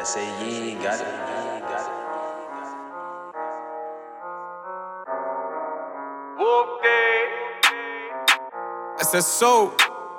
say ye got it. I said so.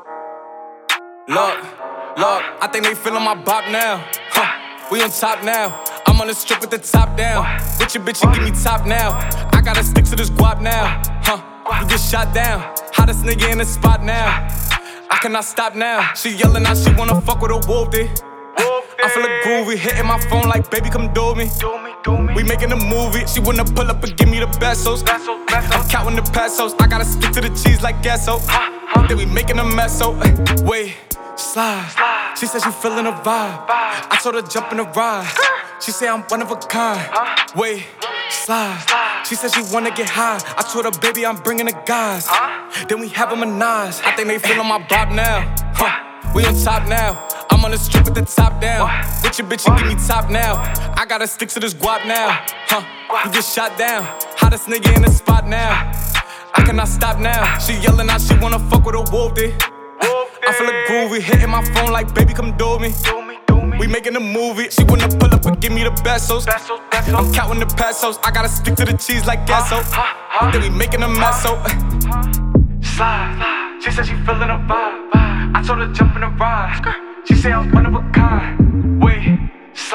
Look, I think they feeling my bop now. We on top now. I'm on the strip with the top down. With your bitch, you give me top now. I gotta stick to this guap now. You get shot down. Hottest nigga in the spot now. I cannot stop now. She yelling out, she wanna fuck with a wolf day. I feel a groovy, hitting my phone like, baby, come do me. We making a movie. She wanna pull up and give me the pesos. I'm counting the pesos. I gotta stick to the cheese like gasso. Then we making a mess, so wait, slide. She said she feeling a vibe. I told her jump in the ride. She said I'm one of a kind. Wait, slide. She said she wanna get high. I told her, baby, I'm bringing the guys. Then we have a menage. I think they feeling my bop now. We on top now. I'm on the strip with the top down. With your bitch, you give me top now. I gotta stick to this guap now. You get shot down. Hottest nigga in the spot now. I cannot stop now. She yelling out, she wanna fuck with a wolf day. I feel a groovy, hitting my phone like, baby, come do me. We making a movie. She wanna pull up and give me the pesos. I'm counting the pesos. I gotta stick to the cheese like gasso. Then we making a mess, so slide. She said she feeling a vibe. I told her jump in the ride. She said I'm one of a kind. Wait,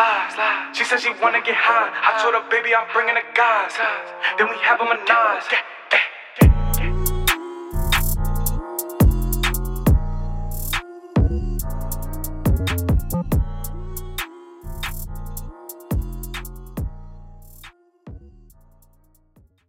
slide. She said she wanna get high. I told her, baby, I'm bringing the guys. Then we have a menage.